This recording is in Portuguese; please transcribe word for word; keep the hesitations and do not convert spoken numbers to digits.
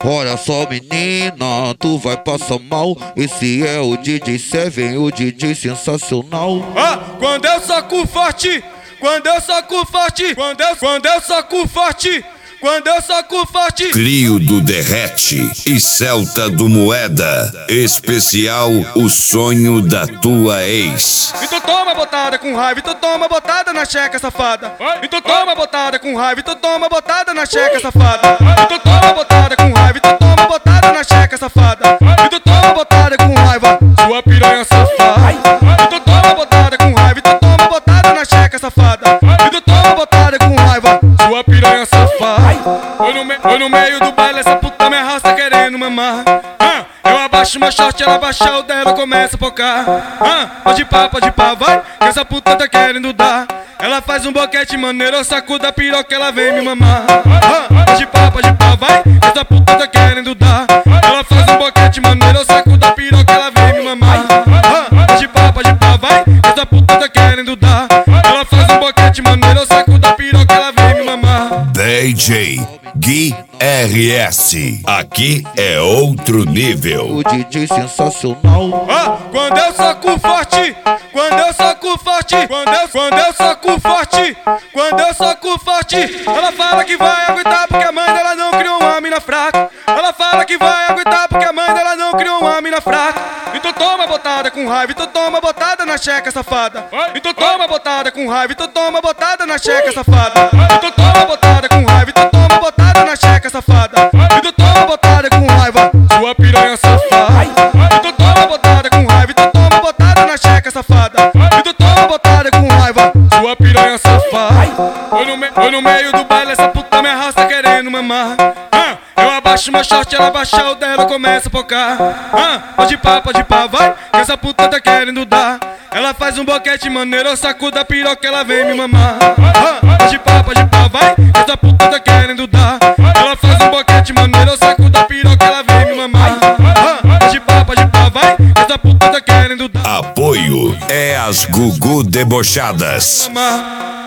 Olha só, menina, tu vai passar mal. Esse é o D J Seven, o D J sensacional. Ah, quando eu saco forte, quando eu saco forte, quando eu, quando eu saco forte, quando eu saco forte. Trio do Derrete e Celta do Moeda. Especial O Sonho da Tua Ex. Então toma botada com raiva, então toma botada na checa, safada. Então toma botada com raiva, então toma botada na checa, safada. Então toma botada com raiva, então toma botada na checa, safada. Então toma botada com raiva, sua piranha safada. Então toma botada com raiva, então toma botada na checa, safada. Então toma botada com raiva, sua piranha safada. Foi no, me, foi no meio do baile, essa puta me arrasta querendo mamar. Ah, eu abaixo meu short, ela abaixa o dela, começa a focar. Ah, pode pá, pode pá, vai, que essa puta tá querendo dar. Ela faz um boquete maneiro, eu sacudo a piroca, ela vem me mamar. Ah, pode pá, pode pá, vai, que essa puta tá querendo dar. Ela faz um boquete maneiro, eu sacudo a piroca, ela vem me mamar. Ah, pode pá, pode pá, vai, que essa puta tá querendo dar. Ela faz um boquete maneiro, eu sacudo a piroca, ela vem me mamar. D J Gui R S. Aqui é outro nível. O D J sensacional. Ah, quando eu saco forte, quando eu saco forte, quando eu, quando eu saco forte, quando eu saco forte, ela fala que vai aguentar porque a mãe dela não criou uma mina fraca. Ela fala que vai aguentar porque a mãe dela não criou uma mina fraca. Então toma botada com raiva, então toma botada na checa, safada. Então toma botada com raiva, então toma botada na checa, safada. Então toma botada com raiva, então toma botada na checa, safada. Então toma botada com raiva, sua piranha safada. Então toma botada com raiva, então toma botada na checa, safada. Então toma botada com raiva, sua piranha safada. Foi no, me, foi no meio do baile, essa puta me arrasta querendo mamar. Ah, eu abaixo meu short, ela abaixa o dela, começa a focar. Ah, pode pá, pode pá, vai, que essa puta tá querendo dar. Ela faz um boquete maneiro, eu sacudo a piroca, ela vem me mamar. Ah, pode pá, pode pá, vai, que essa puta tá querendo dar. Ela faz um boquete maneiro, eu sacudo a piroca, ela vem me mamar. Ah, pode pá, pode pá, vai, que essa puta tá querendo dar. Apoio é as Gugu Debochadas. Mamar.